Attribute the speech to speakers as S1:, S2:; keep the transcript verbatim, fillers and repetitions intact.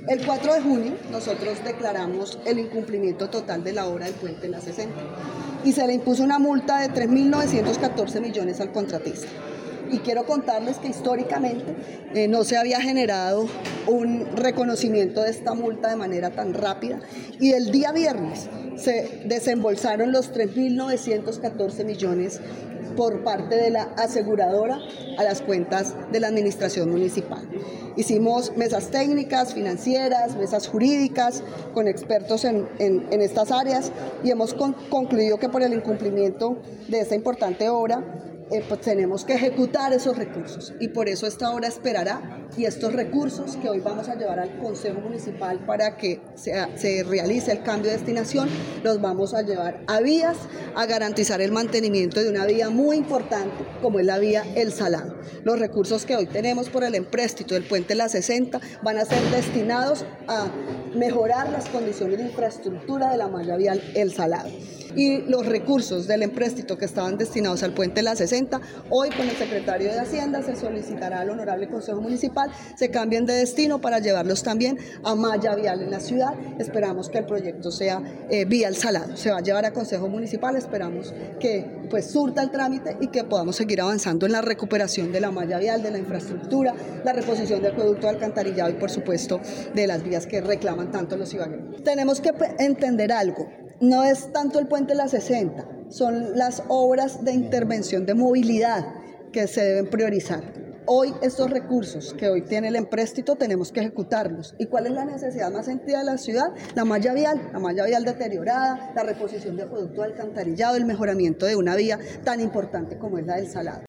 S1: El cuatro de junio nosotros declaramos el incumplimiento total de la obra del puente La sesenta y se le impuso una multa de tres mil novecientos catorce millones al contratista. Y quiero contarles que históricamente eh, no se había generado un reconocimiento de esta multa de manera tan rápida, y el día viernes se desembolsaron los tres mil novecientos catorce millones por parte de la aseguradora a las cuentas de la administración municipal. Hicimos mesas técnicas, financieras, mesas jurídicas con expertos en, en, en estas áreas, y hemos con, concluido que por el incumplimiento de esta importante obra Eh, pues tenemos que ejecutar esos recursos, y por eso esta obra esperará, y estos recursos que hoy vamos a llevar al Consejo Municipal para que se, se realice el cambio de destinación, los vamos a llevar a vías, a garantizar el mantenimiento de una vía muy importante como es la vía El Salado. Los recursos que hoy tenemos por el empréstito del puente La sesenta van a ser destinados a mejorar las condiciones de infraestructura de la malla vial El Salado. Y los recursos del empréstito que estaban destinados al puente La sesenta, hoy con el secretario de Hacienda se solicitará al Honorable Consejo Municipal se cambien de destino para llevarlos también a malla vial en la ciudad. Esperamos que el proyecto sea eh, vía El Salado. Se va a llevar a Consejo Municipal, esperamos que pues surta el trámite y que podamos seguir avanzando en la recuperación de la malla vial, de la infraestructura, la reposición del acueducto de alcantarillado y por supuesto de las vías que reclaman tanto los ibagueños. Tenemos que entender algo. No es tanto el puente La sesenta, son las obras de intervención de movilidad que se deben priorizar. Hoy estos recursos que hoy tiene el empréstito tenemos que ejecutarlos. ¿Y cuál es la necesidad más sentida de la ciudad? La malla vial, la malla vial deteriorada, la reposición de acueducto de alcantarillado, el mejoramiento de una vía tan importante como es la del Salado.